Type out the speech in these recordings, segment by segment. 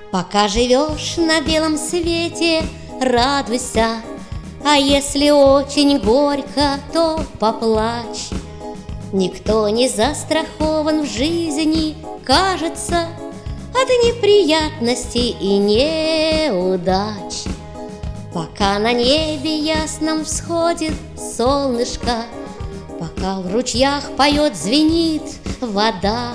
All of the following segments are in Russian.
Пока живешь на белом свете, радуйся, а если очень горько, то поплачь. Никто не застрахован в жизни, кажется, от неприятностей и неудач. Пока на небе ясном всходит солнышко, пока в ручьях поет, звенит вода,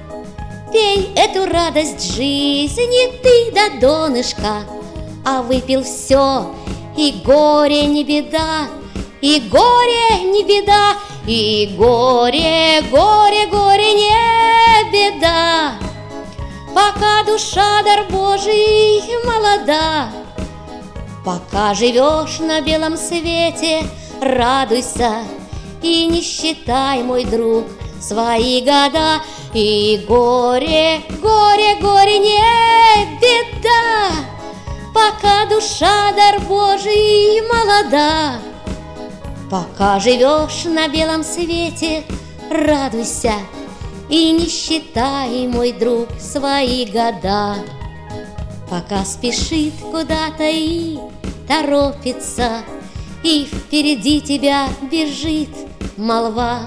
пей эту радость жизни ты до донышка, а выпил все, и горе не беда, и горе не беда, и горе, горе, горе не беда. Пока душа, дар Божий, молода, пока живешь на белом свете, радуйся и не считай, мой друг, свои года. И горе, горе, горе не беда, пока душа, дар Божий, молода. Пока живешь на белом свете, радуйся и не считай, мой друг, свои года. Пока спешит куда-то и торопится, и впереди тебя бежит молва,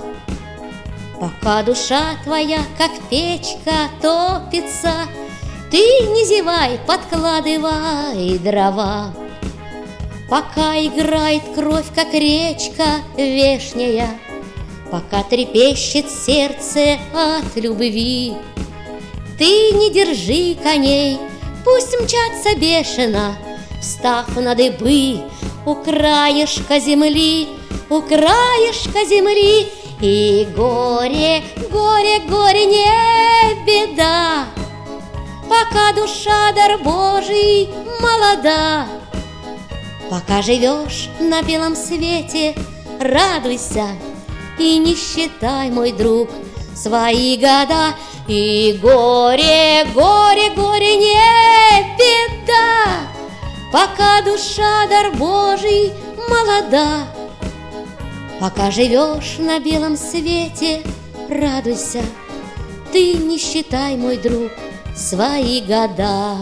пока душа твоя, как печка, топится, ты не зевай, подкладывай дрова. Пока играет кровь, как речка вешняя, пока трепещет сердце от любви, ты не держи коней, пусть мчатся бешено, встав на дыбы у краешка земли, у краешка земли. И горе, горе, горе не беда, пока душа, дар Божий, молода. Пока живешь на белом свете, радуйся и не считай, мой друг, свои года. И горе, горе, горе не беда, пока душа, дар Божий, молода. Пока живешь на белом свете, радуйся, ты не считай, мой друг, свои года.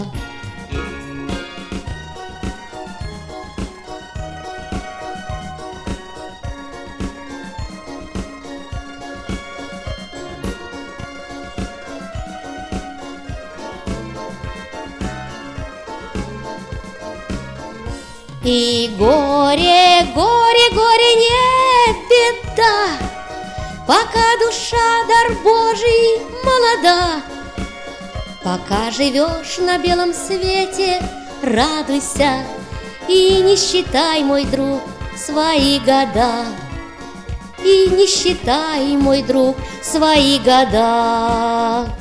И горе, горе, горе не беда, пока душа, дар Божий, молода. Пока живешь на белом свете, радуйся и не считай, мой друг, свои года. И не считай, мой друг, свои года.